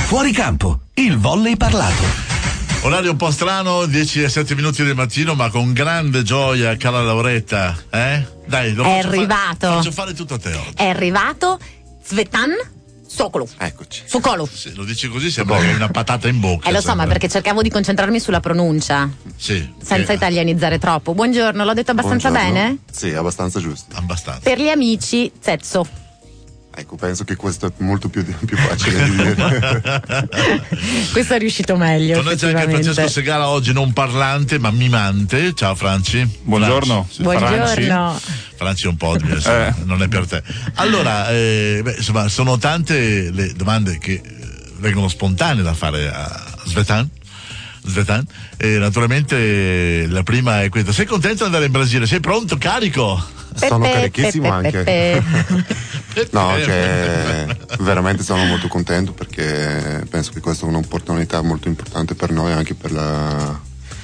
Fuori campo, il volley parlato. Orario un po' strano, 10 e 7 minuti del mattino, ma con grande gioia, cara Lauretta, Dai, faccio fare tutto a te oggi. È arrivato Tzvetan Sokolov. Eccoci. Sokolov. Sì, lo dici così, sembra una patata in bocca. Lo so, ma perché cercavo di concentrarmi sulla pronuncia. Sì. Senza italianizzare troppo. Buongiorno, l'ho detto abbastanza bene? Sì, abbastanza giusto. Abbastanza. Per gli amici, Zezzo. Ecco, penso che questo è molto più facile di dire. Questo è riuscito meglio. Con noi c'è anche Francesco Segala, oggi non parlante ma mimante. Ciao Franci. Buongiorno. Franci. Buongiorno. Franci è un po' non è per te. Allora, insomma, sono tante le domande che vengono spontanee da fare a Tzvetan. E naturalmente la prima è questa: sei contento di andare in Brasile? Sei pronto, carico? Sono carichissimo anche. No, veramente sono molto contento perché penso che questa è un'opportunità molto importante per noi, anche per la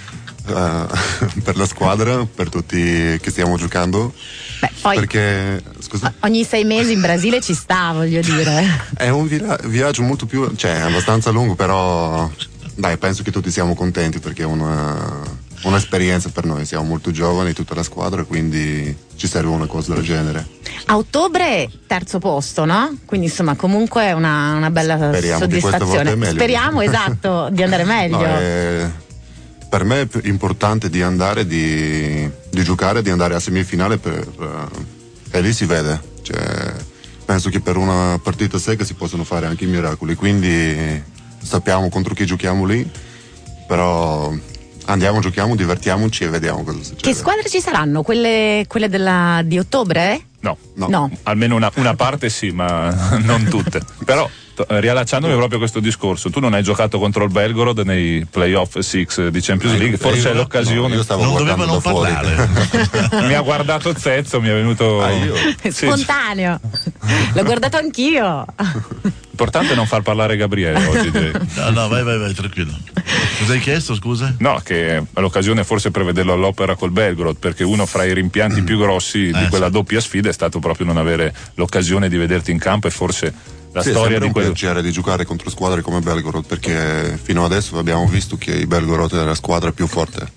squadra, per tutti che stiamo giocando. Beh, poi perché scusa? Ogni 6 mesi in Brasile ci sta, voglio dire. È un viaggio molto più, abbastanza lungo, però dai, penso che tutti siamo contenti perché è un'esperienza per noi, siamo molto giovani, tutta la squadra, quindi ci serve una cosa del genere. A ottobre 3° posto, no? Quindi insomma comunque è una bella soddisfazione. Speriamo, esatto, di andare meglio. No, per me è più importante di andare, di giocare, di andare a semifinale e lì si vede. Penso che per una partita secca si possono fare anche i miracoli, quindi sappiamo contro chi giochiamo lì, però andiamo, giochiamo, divertiamoci e vediamo cosa succede. Che squadre ci saranno? Quelle di ottobre? No. Almeno una parte sì, ma non tutte. Però riallacciandomi proprio a questo discorso, tu non hai giocato contro il Belgorod nei playoff 6 di Champions League, forse è l'occasione. Io stavo non guardando dovevano parlare. Mi ha guardato Zezzo, mi è venuto spontaneo. L'ho guardato anch'io. L'importante è non far parlare Gabriele oggi. No, vai, tranquillo. Cosa hai chiesto, scusa? No, che l'occasione forse per vederlo all'opera col Belgorod, perché uno fra i rimpianti più grossi di quella doppia sfida è stato proprio non avere l'occasione di vederti in campo, e forse la storia di quello. È un piacere di giocare contro squadre come Belgorod, perché fino adesso abbiamo visto che il Belgorod è la squadra più forte.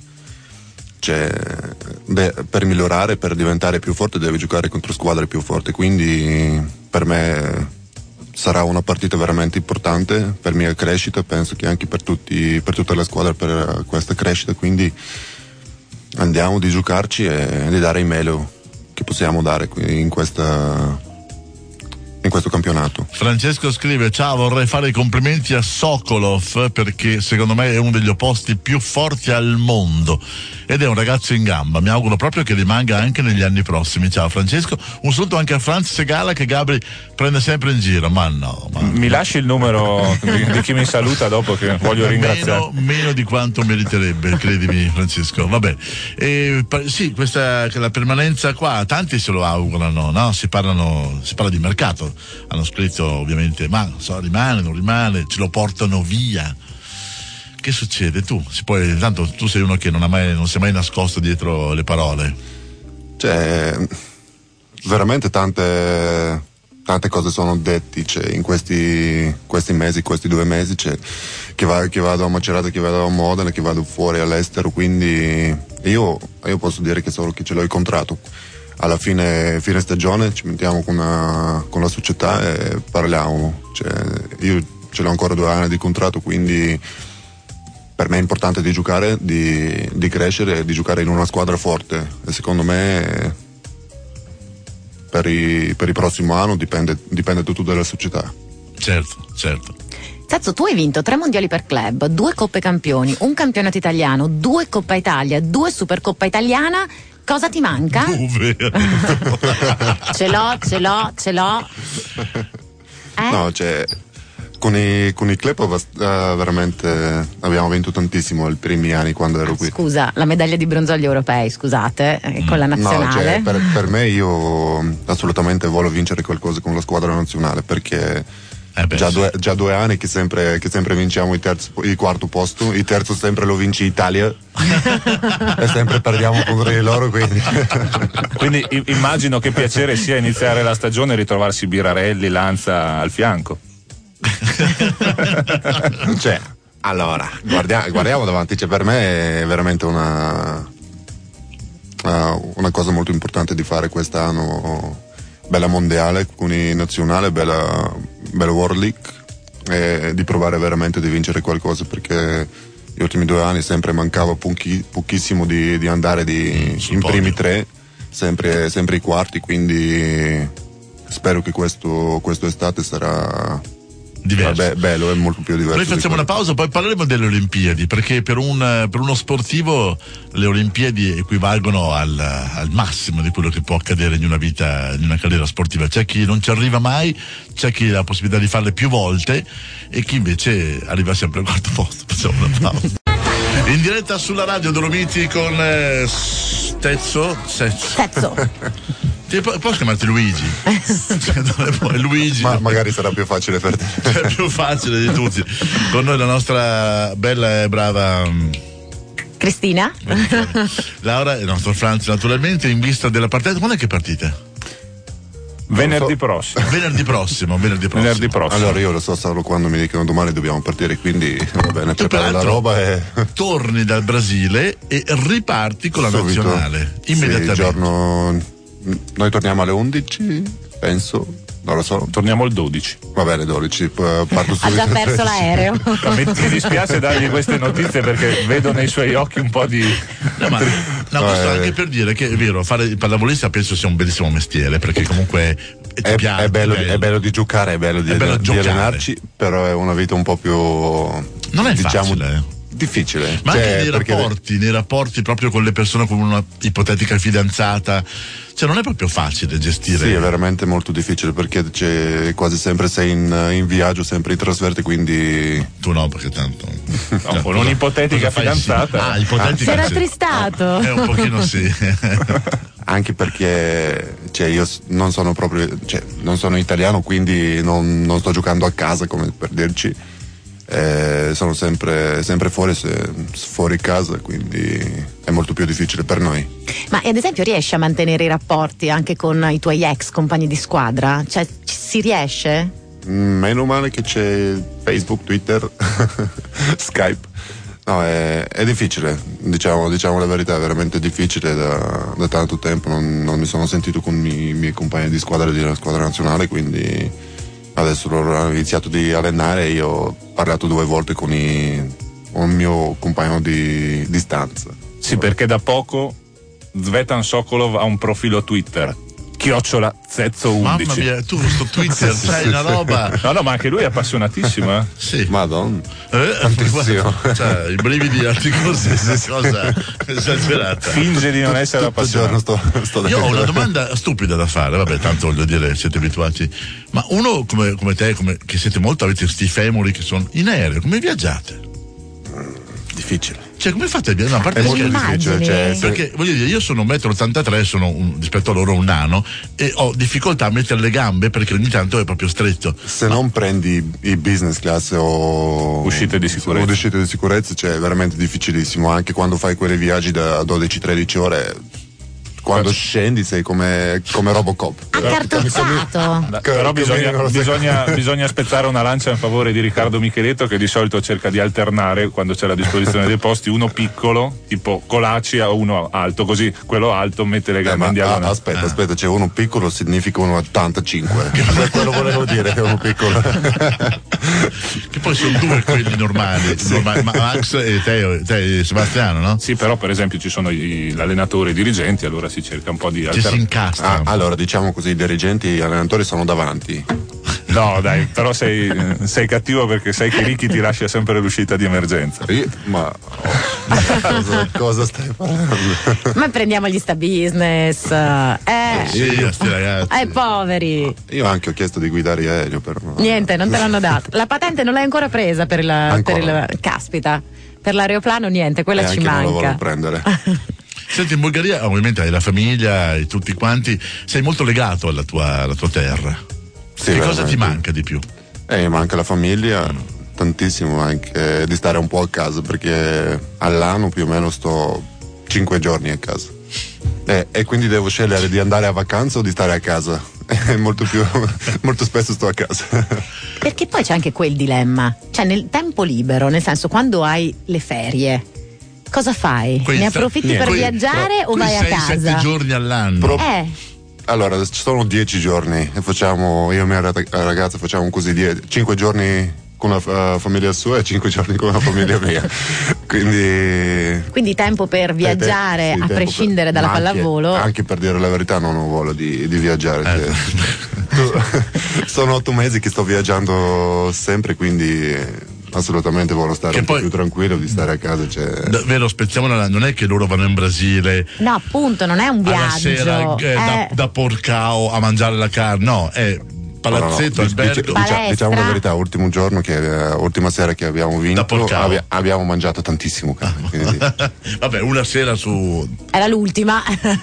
Per migliorare, per diventare più forte devi giocare contro squadre più forti, quindi per me sarà una partita veramente importante per mia crescita, penso che anche per tutta la squadra, per questa crescita, quindi andiamo di giocarci e di dare il meglio che possiamo dare in questo campionato. Francesco scrive: ciao, vorrei fare i complimenti a Sokolov perché secondo me è uno degli opposti più forti al mondo ed è un ragazzo in gamba, mi auguro proprio che rimanga anche negli anni prossimi. Ciao Francesco, un saluto anche a Franz Segala che Gabri prende sempre in giro. Mi lasci il numero di chi mi saluta dopo, che voglio ringraziare. Meno di quanto meriterebbe, credimi Francesco. Vabbè, sì, questa che la permanenza qua tanti se lo augurano, no? Si parla di mercato, hanno scritto ovviamente, ma rimane, non rimane, ce lo portano via. Che succede? Tanto tu sei uno che non si è mai nascosto dietro le parole. Veramente tante cose sono dette in questi mesi, questi 2 mesi, che vado a Macerata, che vado a Modena, che vado fuori all'estero, quindi io posso dire che solo che ce l'ho il contratto. Alla fine stagione ci mettiamo con la società e parliamo. Io ce l'ho ancora 2 anni di contratto, quindi per me è importante di giocare, di crescere e di giocare in una squadra forte, e secondo me per il prossimo anno dipende tutto dalla società. Certo. Zazzo, tu hai vinto 3 mondiali per club, 2 Coppe Campioni, un campionato italiano, 2 Coppa Italia, 2 Supercoppa Italiana. Cosa ti manca? Ce l'ho. No, con i club veramente abbiamo vinto tantissimo i primi anni quando ero qui. Scusa, la medaglia di bronzo agli europei, scusate, con la nazionale. No, per me io assolutamente voglio vincere qualcosa con la squadra nazionale, perché già 2 anni che sempre vinciamo il 4º posto, il terzo sempre lo vince Italia e sempre perdiamo contro di loro, quindi immagino che piacere sia iniziare la stagione e ritrovarsi Birarelli, Lanza al fianco. Cioè, allora, guardiamo davanti, cioè, per me è veramente una cosa molto importante di fare quest'anno, bella mondiale, alcuni nazionale, bella World League, e di provare veramente di vincere qualcosa, perché gli ultimi 2 anni sempre mancava pochissimo di andare in primi 3, sempre i quarti, quindi spero che questo estate sarà diverso. Bello, è molto più diverso. Noi facciamo una pausa, poi parleremo delle Olimpiadi, perché per uno sportivo le Olimpiadi equivalgono al massimo di quello che può accadere in una vita, in una carriera sportiva. C'è chi non ci arriva mai, c'è chi ha la possibilità di farle più volte e chi invece arriva sempre al quarto posto. Facciamo una pausa. In diretta sulla radio Dolomiti con Stetzo. Posso chiamarti Luigi? Luigi. Ma magari sarà più facile per te. È più facile di tutti. Con noi la nostra bella e brava Cristina. Laura e il nostro Franz, naturalmente, in vista della partita. Quando è che partite? Venerdì prossimo. Venerdì prossimo. Allora io lo so solo quando mi dicono domani dobbiamo partire, quindi va bene, preparo la roba e torni dal Brasile e riparti con la subito. Nazionale immediatamente. Noi torniamo alle 11, penso, non lo so. Torniamo al 12. Va bene, 12, parto subito. Ha già perso l'aereo. Mi dispiace dargli queste notizie perché vedo nei suoi occhi un po' di... No, questo anche per dire che è vero, fare il pallavolista penso sia un bellissimo mestiere, perché comunque è bello di giocare, è bello di allenarci, però è una vita un po' più... Non è facile. Difficile. Ma anche nei rapporti proprio con le persone, con una ipotetica fidanzata, cioè non è proprio facile gestire. Sì, è veramente molto difficile, perché quasi sempre sei in viaggio, sempre in trasferte, quindi... Tu no, perché tanto... No, con un'ipotetica fidanzata. Ipotetica. Si era tristato. Un pochino sì. Anche perché io non sono proprio, non sono italiano, quindi non sto giocando a casa, come per dirci. Sono sempre fuori casa, quindi è molto più difficile per noi. Ma ad esempio riesci a mantenere i rapporti anche con i tuoi ex compagni di squadra? Cioè si riesce? Meno male che c'è Facebook, Twitter, Skype. No, è difficile, diciamo la verità, è veramente difficile da tanto tempo, non mi sono sentito con i miei compagni di squadra della squadra nazionale, quindi adesso loro hanno iniziato di allenare e io ho parlato 2 volte con un mio compagno di stanza. Sì, perché da poco Zvetan Sokolov ha un profilo Twitter, @Zezzo11. Mamma mia, tu sto Twitter c'hai una roba. No, ma anche lui è appassionatissimo. Sì. Madonna. Tantissimo. Cioè, i brividi alti così, cosa esagerata. Finge di non essere appassionato. Io ho una domanda stupida da fare, vabbè, tanto voglio dire, siete abituati. Ma uno come te, che siete molto, avete questi femori che sono in aereo, come viaggiate? Difficile. Cioè, come fate a viaggiare? È molto difficile, perché voglio dire, io sono 1,83 m, rispetto a loro un nano, e ho difficoltà a mettere le gambe perché ogni tanto è proprio stretto. Se non prendi i business class o uscite di sicurezza, cioè è veramente difficilissimo, anche quando fai quei viaggi da 12-13 ore. Quando scendi sei come Robocop. Accartocciato. Però bisogna spezzare una lancia in favore di Riccardo Micheletto, che di solito cerca di alternare, quando c'è a disposizione dei posti, uno piccolo tipo Colacci a uno alto, così quello alto mette le gambe in diagonale. Aspetta, c'è uno piccolo significa 1,85. Quello volevo dire, che è uno piccolo. Che poi sono 2 quelli normali, Max e te Sebastiano, no? Sì, però per esempio ci sono l'allenatore e i dirigenti, allora si cerca un po' di ci si incastra. Allora diciamo così, i dirigenti e gli allenatori sono davanti. No dai, però sei cattivo, perché sai che Ricky ti lascia sempre l'uscita di emergenza. Ma cosa stai parlando? Ma prendiamogli sta business. Sì, sti ragazzi. Poveri. Io anche ho chiesto di guidare aereo, però niente, non te l'hanno dato. La patente non l'hai ancora presa per il caspita. Per l'aeroplano niente, quella ci manca. Non lo voglio prendere. Senti, in Bulgaria ovviamente hai la famiglia e tutti quanti, sei molto legato alla tua terra. Sì, che cosa ti manca di più? Manca la famiglia, tantissimo, anche di stare un po' a casa, perché all'anno più o meno sto 5 giorni a casa. E quindi devo scegliere di andare a vacanza o di stare a casa. Molto spesso sto a casa. Perché poi c'è anche quel dilemma, cioè nel tempo libero, nel senso quando hai le ferie, cosa fai? Ne approfitti per viaggiare o vai a casa? 6-7 giorni all'anno. Allora, ci sono 10 giorni e io e mia ragazza facciamo così 5 giorni con la famiglia sua e 5 giorni con la famiglia mia. Quindi tempo per viaggiare a prescindere dalla pallavolo. Anche per dire la verità non ho voglia di viaggiare. Sono 8 mesi che sto viaggiando sempre, quindi assolutamente voglio stare po' più tranquillo di stare a casa. Davvero, spezziamola, non è che loro vanno in Brasile, no, appunto, non è un viaggio alla sera da Porcao a mangiare la carne, no, è palazzetto, albergo. Diciamo la verità, ultima sera che abbiamo vinto abbiamo mangiato tantissimo carne. Vabbè, una sera era l'ultima.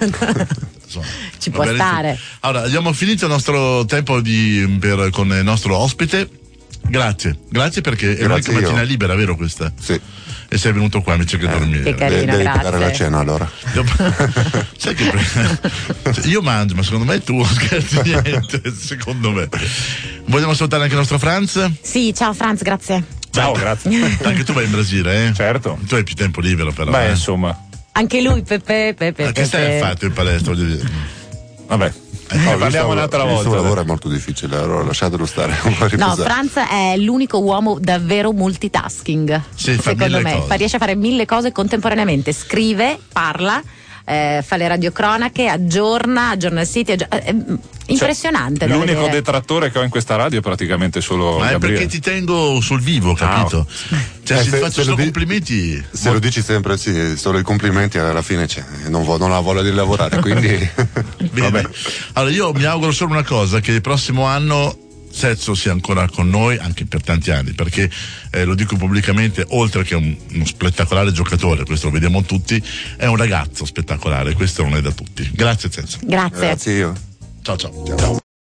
Ci può stare. Allora, abbiamo finito il nostro tempo con il nostro ospite. Grazie perché è l'unica mattina libera, vero questa? Sì. E sei venuto qua invece che dormire. Che carino, devi pagare la cena allora. Sai che io mangio, ma secondo me tu scherzi niente, secondo me. Vogliamo salutare anche il nostro Franz? Sì, ciao Franz, grazie. Ciao, grazie. Anche tu vai in Brasile, Certo. Tu hai più tempo libero però. Beh, insomma. Anche lui, Pepe. Che stai a fatto in palestra? Vabbè. Parliamo un'altra volta. Il suo lavoro è molto difficile, allora lasciatelo stare un po' riposare. No, Franz è l'unico uomo davvero multitasking. Sì, secondo me riesce a fare 1000 cose contemporaneamente, scrive, parla, fa le radiocronache, aggiorna il sito, impressionante. L'unico detrattore che ho in questa radio è praticamente solo ma Gabriele. È perché ti tengo sul vivo, capito? Cioè, se faccio solo complimenti. Se lo dici sempre, sì, solo i complimenti alla fine non ho voglia di lavorare, quindi vabbè. Allora io mi auguro solo una cosa, che il prossimo anno Sezzo sia ancora con noi anche per tanti anni, perché lo dico pubblicamente, oltre che uno spettacolare giocatore, questo lo vediamo tutti, è un ragazzo spettacolare, questo non è da tutti. Grazie Sezzo. Grazie io. Ciao.